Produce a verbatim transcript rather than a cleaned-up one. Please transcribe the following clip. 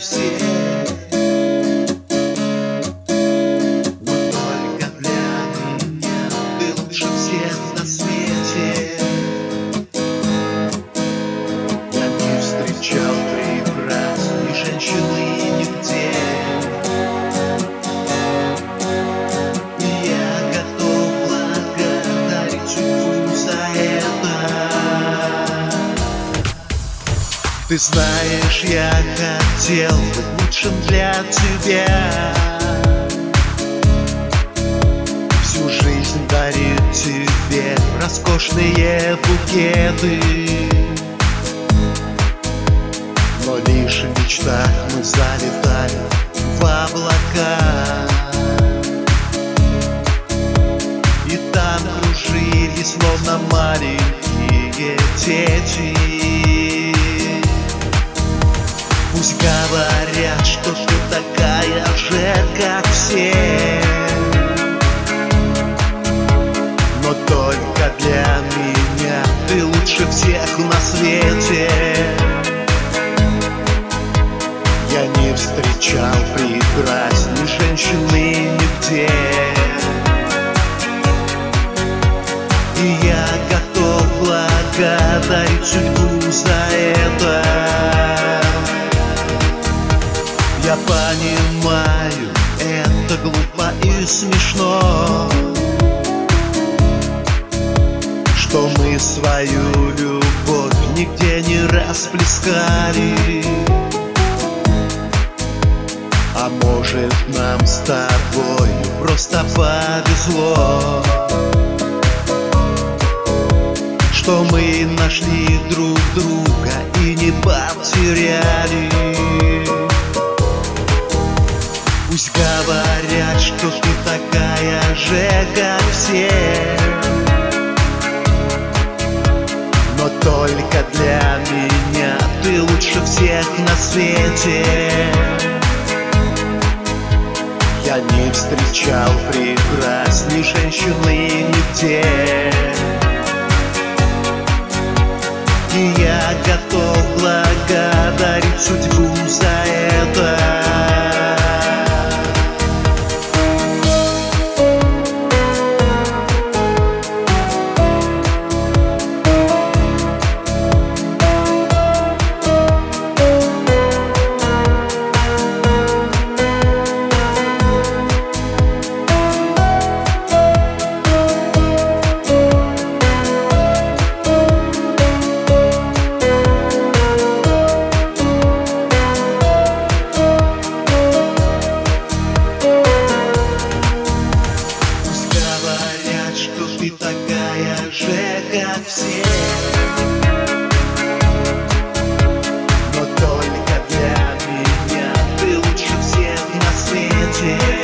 все. Но только для меня ты лучше всех на свете. Я не встречал прекрасней женщины нигде. Ты знаешь, я хотел быть лучшим для тебя, всю жизнь дарить тебе роскошные букеты. Но лишь в мечтах мы залетали в облака, и там кружили, словно маленькие дети. Пусть говорят, что ты такая же, как все, но только для меня ты лучше всех на свете. Я не встречал прекрасней женщины нигде, и я готов благодарить судьбу за это. Я понимаю, это глупо и смешно, что мы свою любовь нигде не расплескали. А может, нам с тобой просто повезло, что мы нашли друг друга и не потеряли. Пусть говорят, что ты такая же, как все, но только для меня ты лучше всех на свете. Я не встречал прекрасней женщины нигде, и я готов благодарить судьбу за это. Ты такая же, как все, но только для меня ты лучше всех на свете.